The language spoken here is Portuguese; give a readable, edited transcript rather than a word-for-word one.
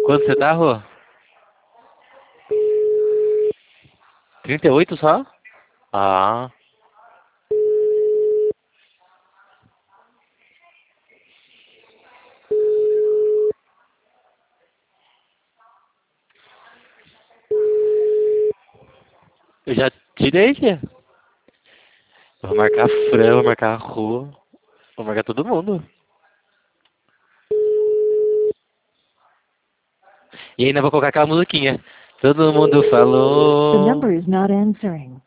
Quanto você tá, Rô? 38 só? Ah. Eu já tirei, tia. Eu vou marcar a Fran, vou marcar a Rô. Vou marcar todo mundo. E ainda vou colocar aquela musiquinha. Todo mundo The number falou. is not answering.